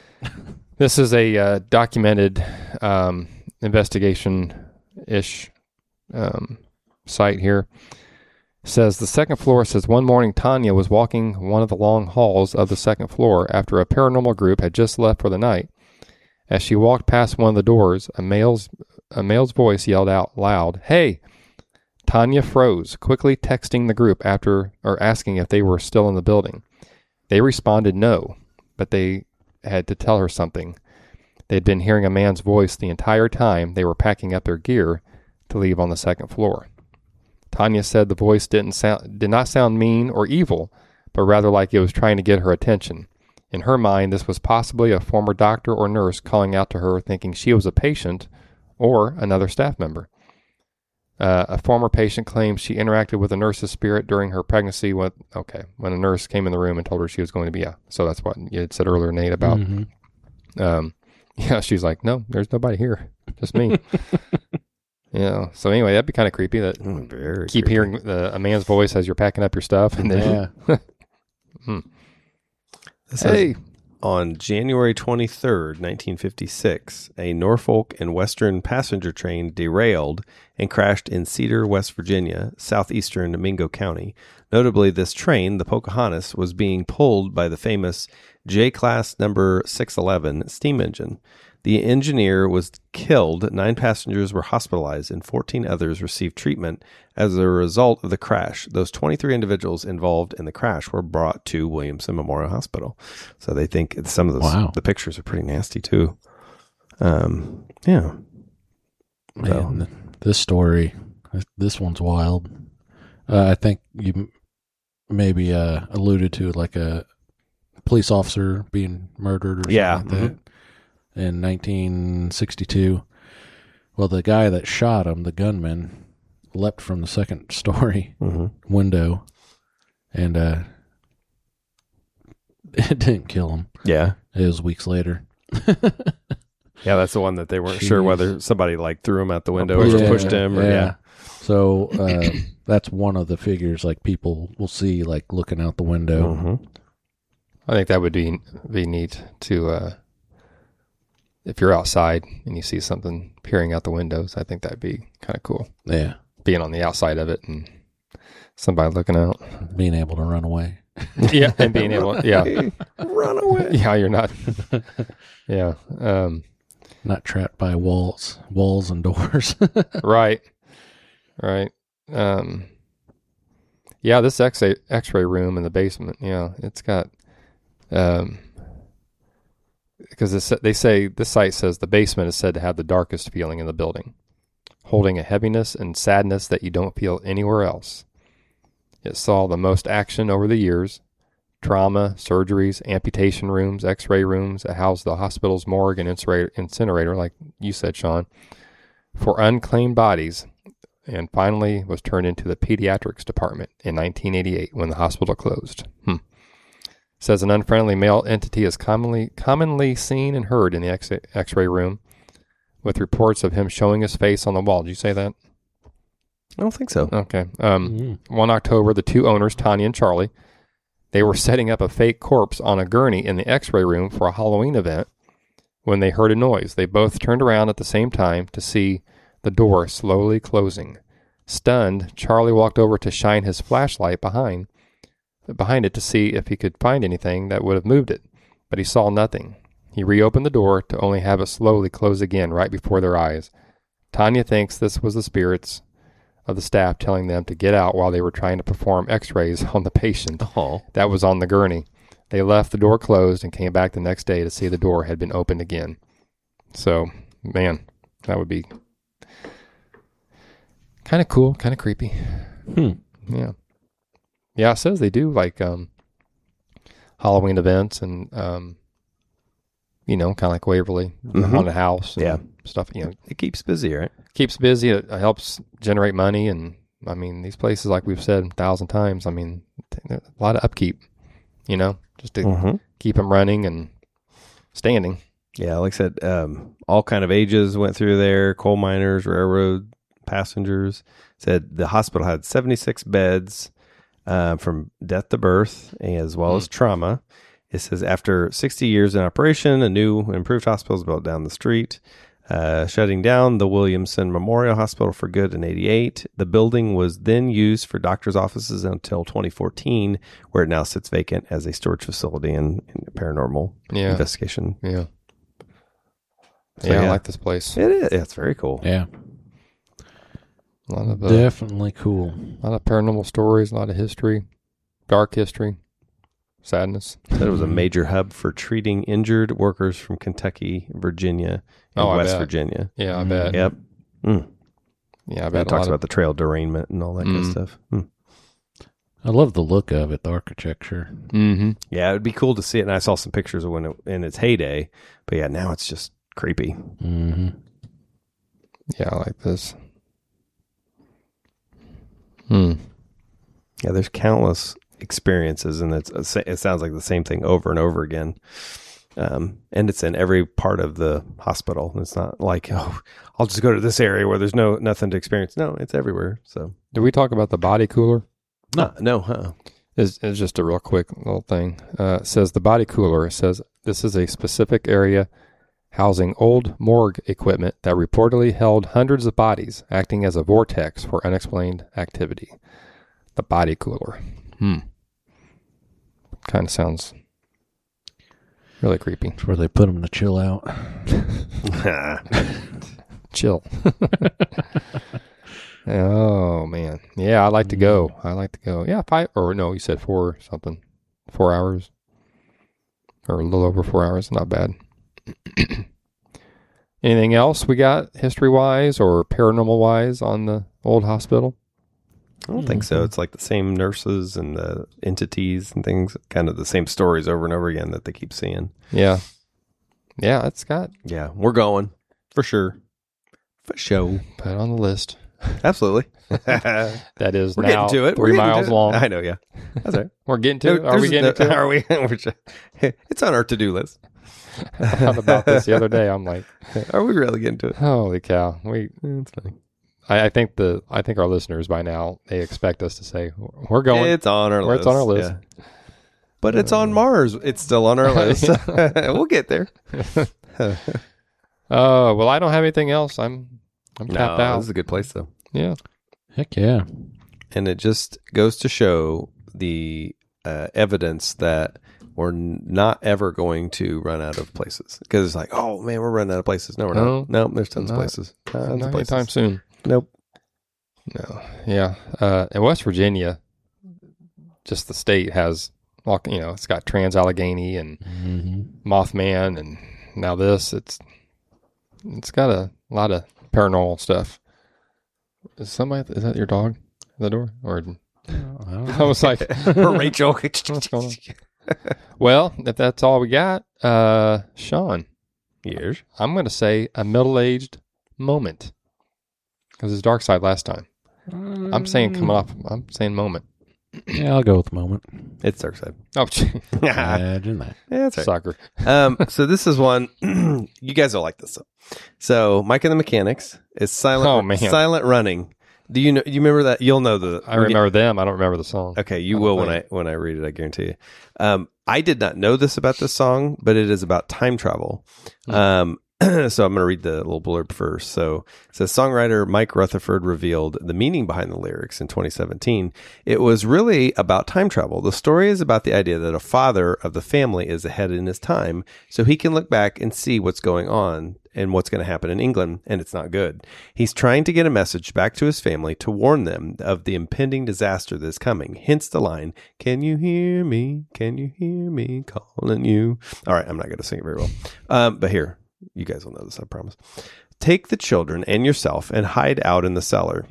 This is a uh, documented um, investigation-ish um, site here. Says the second floor says one morning Tanya was walking one of the long halls of the second floor after a paranormal group had just left for the night. As she walked past one of the doors, a male's a male's voice yelled out loud, "Hey!" Tanya froze, quickly texting the group after or asking if they were still in the building. They responded no, but they had to tell her something. They'd been hearing a man's voice the entire time they were packing up their gear to leave on the second floor. Tanya said the voice didn't sound did not sound mean or evil, but rather like it was trying to get her attention. In her mind, this was possibly a former doctor or nurse calling out to her thinking she was a patient or another staff member. Uh, a former patient claims she interacted with a nurse's spirit during her pregnancy with, okay, when a nurse came in the room and told her she was going to be, yeah. So that's what you had said earlier, Nate, about, Mhm. um, yeah, she's like, no, there's nobody here. Just me. Yeah. So anyway, that'd be kind of creepy that Mm, very keep creepy. hearing the, a man's voice as you're packing up your stuff. And then, Yeah. hmm. This says, Hey, on January twenty-third, nineteen fifty-six, a Norfolk and Western passenger train derailed and crashed in Cedar, West Virginia, southeastern Mingo County. Notably, this train, the Pocahontas, was being pulled by the famous J-Class number six eleven steam engine. The engineer was killed, nine passengers were hospitalized, and fourteen others received treatment as a result of the crash. Those twenty-three individuals involved in the crash were brought to Williamson Memorial Hospital. So they think some of those, Wow. the pictures are pretty nasty too. Um, yeah. So- Man, th- this story, this one's wild. Uh, I think you m- maybe uh, alluded to like a police officer being murdered or something Yeah, like that in nineteen sixty-two. Well, the guy that shot him, the gunman, leapt from the second story Mhm. window, and uh, it didn't kill him. Yeah. It was weeks later. Yeah, that's the one that they weren't sure Jeez. whether somebody like threw him out the window or pushed just him. pushed him. Or, yeah. So uh, that's one of the figures like people will see like looking out the window. Mhm. I think that would be be neat to, uh, if you're outside and you see something peering out the windows, I think that'd be kind of cool. Yeah. Being on the outside of it and somebody looking out. Being able to run away. Yeah, and being able, yeah, Run away. yeah, you're not, yeah, um, Not trapped by walls, walls and doors. right, right, um, yeah. This X-ray X-ray room in the basement, yeah, it's got, um, because they say this site says the basement is said to have the darkest feeling in the building, holding a heaviness and sadness that you don't feel anywhere else. It saw the most action over the years: trauma, surgeries, amputation rooms, x-ray rooms. It housed the hospital's morgue and incinerator, incinerator, like you said, Sean, for unclaimed bodies. and finally was turned into the pediatrics department in nineteen eighty-eight when the hospital closed. Hmm. Says an unfriendly male entity is commonly commonly seen and heard in the X- X-ray room, with reports of him showing his face on the wall. Did you say that? I don't think so. Okay. Um, Mm-hmm. One October, the two owners, Tanya and Charlie, they were setting up a fake corpse on a gurney in the X-ray room for a Halloween event when they heard a noise. They both turned around at the same time to see the door slowly closing. Stunned, Charlie walked over to shine his flashlight behind behind it to see if he could find anything that would have moved it, but he saw nothing. He reopened the door to only have it slowly close again right before their eyes. Tanya thinks this was the spirits of the staff telling them to get out while they were trying to perform x-rays on the patient Oh. that was on the gurney. They left the door closed and came back the next day to see the door had been opened again. So, man, that would be kind of cool, kind of creepy. Hmm. Yeah. Yeah, it says they do like um, Halloween events and, um, you know, kind of like Waverly, the Mhm. haunted house and Yeah. stuff. You know, It keeps busy, right? keeps busy. It helps generate money. And, I mean, these places, like we've said a thousand times, I mean, a lot of upkeep, you know, just to Mm-hmm. keep them running and standing. Yeah, like I said, um, all kind of ages went through there. Coal miners, railroad passengers. Said the hospital had seventy-six beds uh, from death to birth, as well as trauma. It says after sixty years in operation, a new improved hospital is built down the street, uh, shutting down the Williamson Memorial Hospital for good in eighty-eight. The building was then used for doctors' offices until twenty fourteen, where it now sits vacant as a storage facility and, and paranormal Yeah. investigation. Yeah. So, yeah, I yeah. like this place. It is. It's very cool. Yeah. A lot of, uh, Definitely cool. a lot of paranormal stories, a lot of history, dark history, sadness. Said it was a major hub for treating injured workers from Kentucky, Virginia, and Oh, I West bet. Virginia. Yeah, I Mm. bet. Yep. Mm. Yeah, I It bet. a talks lot about of, the trail derailment and all that kind of Mm. stuff. Mm. I love the look of it, the architecture. Mm-hmm. Yeah, it would be cool to see it. And I saw some pictures of when it in its heyday. But yeah, now it's just creepy. Mm-hmm. Yeah, I like this. Hmm. Yeah, there's countless experiences, and it's it sounds like the same thing over and over again. Um, and it's in every part of the hospital. It's not like, oh, I'll just go to this area where there's no nothing to experience. No, it's everywhere. So Did we talk about the body cooler? no, uh, no, huh? It's, it's just a real quick little thing. Uh, it says the body cooler. It says this is a specific area housing old morgue equipment that reportedly held hundreds of bodies, acting as a vortex for unexplained activity. The body cooler. Hmm. Kind of sounds really creepy. It's where they put them to chill out. Chill. Oh, man. Yeah, I like to go. I like to go. Yeah, five, or no, you said four something. Four hours. Or a little over four hours. Not bad. Anything else we got history-wise or paranormal-wise on the old hospital? I don't think so. It's like the same nurses and the entities and things, kind of the same stories over and over again that they keep seeing. Yeah. Yeah, it's got Yeah, we're going for sure. For sure. put on the list. Absolutely. That is We're now getting to it. three We're getting miles to it. long. I know, yeah. That's right. We're getting to it. Are we There's getting no- to it? Are we? We're just- it's on our to-do list. I thought about this the other day. I'm like, Are we really getting to it? holy cow. We It's funny. I, I think the I think our listeners by now they expect us to say we're going. It's on our Or list. it's on our list. yeah. But it's on Mars. It's still on our list. We'll get there. Oh well, I don't have anything else. I'm I'm No, tapped out. this is a good place though. Yeah. Heck yeah. And it just goes to show the uh, evidence that we're n- not ever going to run out of places. Because it's like, oh man, we're running out of places. No, we're No, not. No, there's tons not- of places. Tons Not of places. anytime soon. Nope. No. Yeah. Uh, in West Virginia, just the state has, all you know, it's got Trans Allegheny and Mm-hmm. Mothman, and now this. It's it's got a lot of paranormal stuff. Is somebody? Is that your dog at the door? Or I was like, Rachel. what's going on? Well, if that's all we got, uh, Sean, Years. I'm going to say a middle-aged moment because it's Dark Side last time. I'm saying coming off. I'm saying moment. Yeah, I'll go with moment. It's Dark Side. Oh, gee. yeah, Imagine that. that's right. Sucker. Um, so this is one you guys will like this. So, so Mike and the Mechanics is silent. Oh, man. Silent Running. Do you know? You remember that? You'll know the. I remember them. I don't remember the song. Okay, you I will don't when I think. when I read it. I guarantee you. Um, I did not know this about this song, but it is about time travel. Hmm. Um, so I'm going to read the little blurb first. So it says songwriter Mike Rutherford revealed the meaning behind the lyrics in twenty seventeen. It was really about time travel. The story is about the idea that a father of the family is ahead in his time, so he can look back and see what's going on and what's going to happen in England, and it's not good. He's trying to get a message back to his family to warn them of the impending disaster that is coming. Hence the line, "Can you hear me? Can you hear me calling you?" All right, I'm not going to sing it very well. Um, but here, you guys will know this, I promise. Take the children and yourself and hide out in the cellar.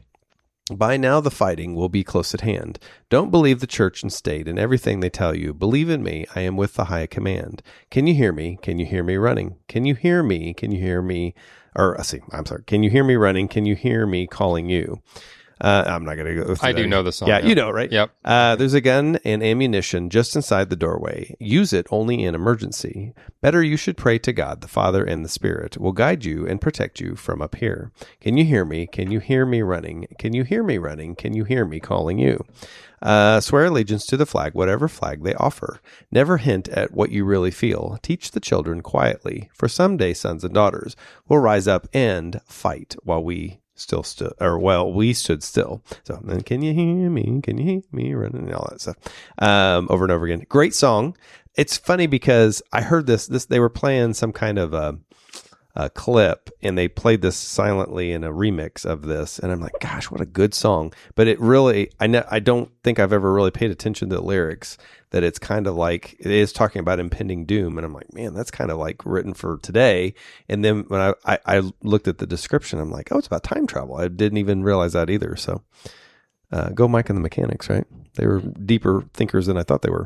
By now the fighting will be close at hand. Don't believe the church and state and everything they tell you. Believe in me. I am with the high command. Can you hear me? Can you hear me running? Can you hear me? Can you hear me? Or, I see, I'm sorry. Can you hear me running? Can you hear me calling you? Uh, I'm not going to go through I that. do know the song. Yeah, you know, right? Yep. Uh, there's a gun and ammunition just inside the doorway. Use it only in emergency. Better you should pray to God, the Father, and the Spirit will guide you and protect you from up here. Can you hear me? Can you hear me running? Can you hear me running? Can you hear me calling you? Uh, swear allegiance to the flag, whatever flag they offer. Never hint at what you really feel. Teach the children quietly, for someday sons and daughters will rise up and fight while we still stood, or well, we stood still. So then, can you hear me? Can you hear me running? And all that stuff, um, over and over again. Great song. It's funny because I heard this. This they were playing some kind of a, a clip, and they played this silently in a remix of this, and I'm like, gosh, what a good song! But it really, I ne- I don't think I've ever really paid attention to the lyrics. That it's kind of like it is talking about impending doom, and I'm like, man, that's kind of like written for today. And then when I, I, I looked at the description, I'm like, oh, it's about time travel. I didn't even realize that either. So, uh, go Mike and the Mechanics, right? They were deeper thinkers than I thought they were.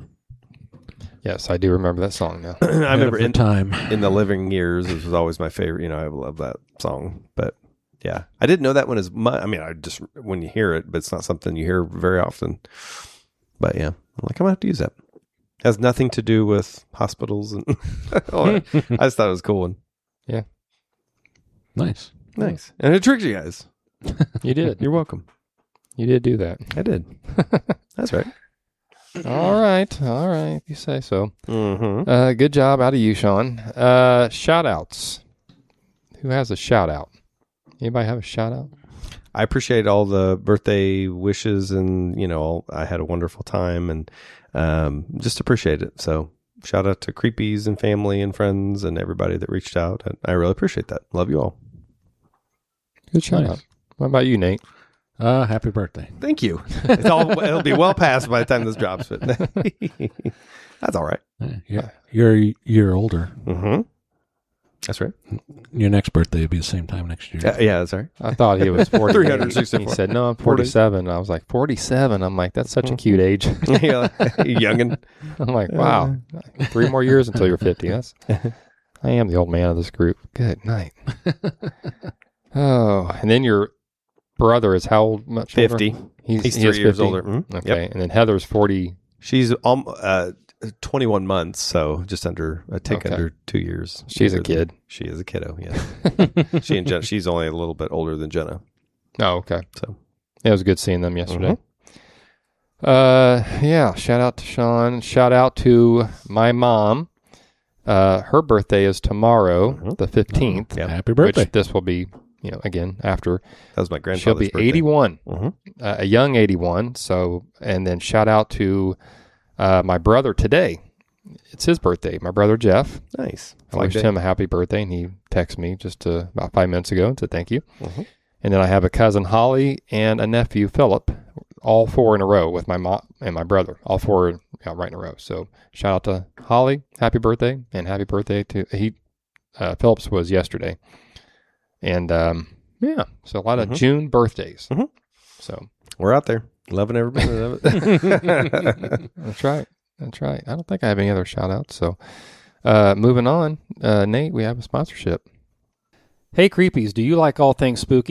Yes, I do remember that song now. I remember in time. in the living years, this was always my favorite. You know, I love that song, but yeah, I didn't know that one as much. I mean, I just when you hear it, but it's not something you hear very often. But yeah, I'm like, I'm gonna have to use that. It has nothing to do with hospitals and all that. I just thought it was a cool one. Yeah. Nice. Nice. And it tricked you guys. You did. You're welcome. You did do that. I did. That's right. All right. All right. You say so. Mm-hmm. Uh, good job out of you, Sean. Uh, shout outs. Who has a shout out? Anybody have a shout out? I appreciate all the birthday wishes, and you know, I had a wonderful time, and um, just appreciate it. So, shout out to Creepies and family and friends and everybody that reached out. I really appreciate that. Love you all. Good shout Nice. out. What about you, Nate? Uh, happy birthday. Thank you. It's all, it'll be well past by the time this drops, but that's all right. Yeah, you're, you're a year older. Mm-hmm. That's right. Your next birthday will be the same time next year. Yeah, yeah, that's right. I thought he was forty. three hundred sixty-four. He said, no, I'm forty-seven. I was like, forty-seven? I'm like, that's such a cute age. Yeah, youngin. I'm like, wow. Three more years until you're fifty. That's. I am the old man of this group. Good night. Oh, and then your brother is how old? Much fifty. older? He's, He's he three is years fifty? older. Mhm. Okay, Yep. and then Heather's forty. She's um, uh, twenty-one months, so just under a tick Okay. under two years. She's a Older than- kid. She is a kiddo. Yeah. She and Jenna. She's only a little bit older than Jenna. Oh, okay. So It was good seeing them yesterday. Uh, yeah. Shout out to Sean. Shout out to my mom. Uh, her birthday is tomorrow, Mhm. the fifteenth. Yeah. Happy birthday. Which this will be, you know, again after. that was my She'll grandfather's be birthday. eighty-one, Mhm. uh, a young eighty-one. So, and then shout out to uh, my brother today. It's his birthday. My brother Jeff. Nice. I Flag wished day. him a happy birthday, and he texted me just uh, about five minutes ago and said thank you. Mhm. And then I have a cousin Holly and a nephew Philip, all four in a row with my mom and my brother, all four you know, right in a row. So shout out to Holly, happy birthday, and happy birthday to he. Uh, Phillips was yesterday, and um, yeah, so a lot of Mhm. June birthdays. Mhm. So We're out there, loving every minute of it. that's right, that's right. I don't think I have any other shout outs. So uh, moving on, uh, Nate, we have a sponsorship. Hey, creepies, do you like all things spooky?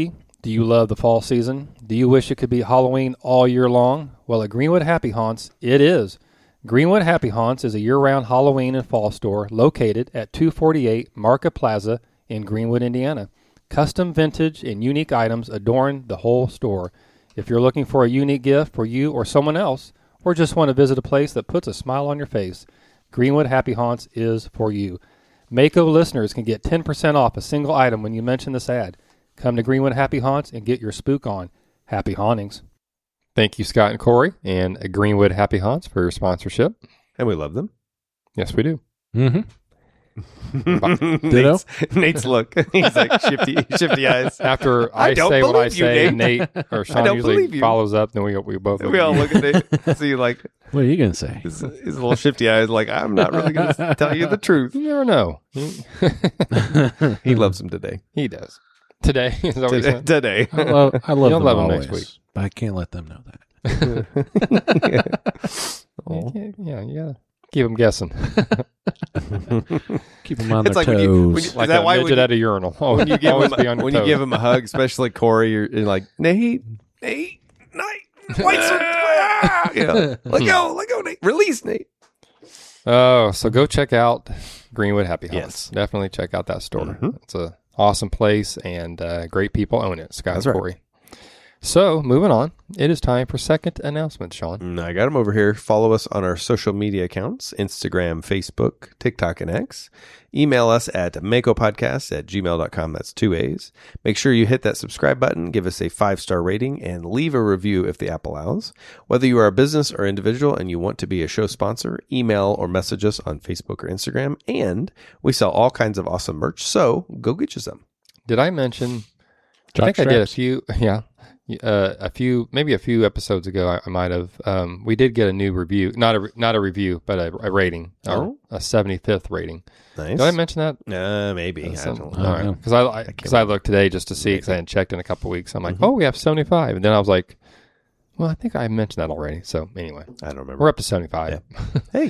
Do you love the fall season? Do you wish it could be Halloween all year long? Well, at Greenwood Happy Haunts, it is. Greenwood Happy Haunts is a year-round Halloween and fall store located at two forty-eight Market Plaza in Greenwood, Indiana. Custom vintage and unique items adorn the whole store. If you're looking for a unique gift for you or someone else, or just want to visit a place that puts a smile on your face, Greenwood Happy Haunts is for you. Mako listeners can get ten percent off a single item when you mention this ad. Come to Greenwood Happy Haunts and get your spook on. Happy hauntings. Thank you, Scott and Corey, and Greenwood Happy Haunts for your sponsorship. And we love them. Yes, we do. Mm-hmm. Nate's, Nate's look. He's like shifty, shifty eyes. After I, I don't say what I believe you, say, Nate. Nate or Sean I don't usually believe you. follows up, then we we both We all look at Nate. See, like What are you going to say? his, his little shifty eyes. Like I'm not really going to tell you the truth. You never know. He, He loves him today. he does. Today is always Today. today. I love, I love You'll them love 'em always, next week. but I can't let them know that. Oh. yeah, yeah, you gotta keep them guessing. Keep them on It's their like when toes. you- when you- Like that a why midget when you- at a urinal. Oh, When you give always him, be on your when you toes. give him a hug, especially Corey, you're, you're like Nate, Nate, Nate, White's ah! You know, let go, let go, Nate, release Nate. Oh, so go check out Greenwood Happy Haunts. Yes. Definitely check out that store. Mhm. It's a awesome place, and uh, great people own it. Scott That's and right. Corey. So, moving on. It is time for second announcement, Sean. Mm, I got him over here. Follow us on our social media accounts, Instagram, Facebook, TikTok, and X. Email us at makopodcast at gmail dot com. That's two A's. Make sure you hit that subscribe button, give us a five-star rating, and leave a review if the app allows. Whether you are a business or individual and you want to be a show sponsor, email or message us on Facebook or Instagram. And we sell all kinds of awesome merch, so go get you some. Did I mention? I Jock think I did a straps? few. Yeah, uh, a few, maybe a few episodes ago. I, I might have. Um, we did get a new review, not a re- not a review, but a, a rating. Oh. a seventy-fifth rating. Nice. Did I mention that? Uh, maybe. I Some- don't I know. don't all know. right, because I because I, remember. looked today just to see because I hadn't checked in a couple weeks. I'm like, Mhm. oh, we have seventy-five, and then I was like, well, I think I mentioned that already. So anyway, I don't remember. we're up to seventy-five. Hey,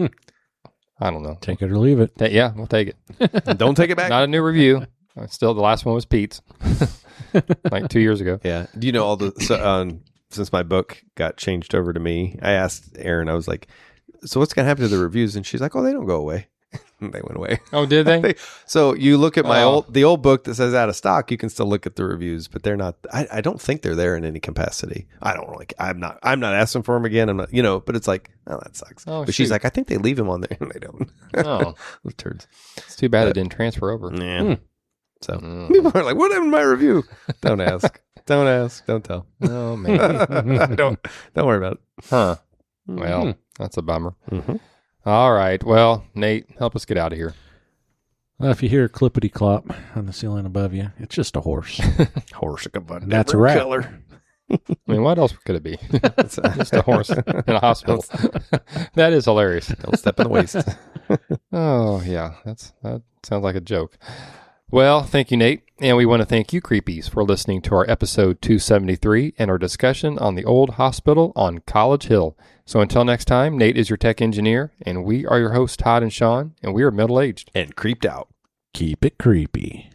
I don't know. Take it or leave it. Ta- yeah, we'll take it. don't take it back. Not a new review. Uh, Still, the last one was Pete's, like two years ago. Yeah. Do you know all the so, um, since my book got changed over to me, I asked Erin, I was like, so what's going to happen to the reviews? And she's like, oh, they don't go away. They went away. Oh, did they? So you look at my Oh. old, the old book that says out of stock, you can still look at the reviews, but they're not, I, I don't think they're there in any capacity. I don't really, I'm not, I'm not asking for them again. I'm not, you know, but it's like, oh, that sucks. Oh, but she's shoot. like, I think they leave them on there and they don't. Oh, Those turds. it's too bad it didn't transfer over. Yeah. Hmm. So Mm. people are like, what happened to my review? Don't ask. Don't ask. Don't tell. Oh man. don't, don't worry about it. Huh. Well, that's a bummer. Mhm. All right. Well, Nate, help us get out of here. Well, if you hear a clippity clop on the ceiling above you, it's just a horse. Horse like a button. That's a wrap. Killer. I mean, what else could it be? That's a- Just a horse in a hospital. That is hilarious. Don't step in the waist. Oh, yeah. That's that sounds like a joke. Well, thank you, Nate. And we want to thank you, Creepies, for listening to our episode two seventy-three and our discussion on the old hospital on College Hill. So until next time, Nate is your tech engineer, and we are your hosts, Todd and Sean, and we are middle-aged. And creeped out. Keep it creepy.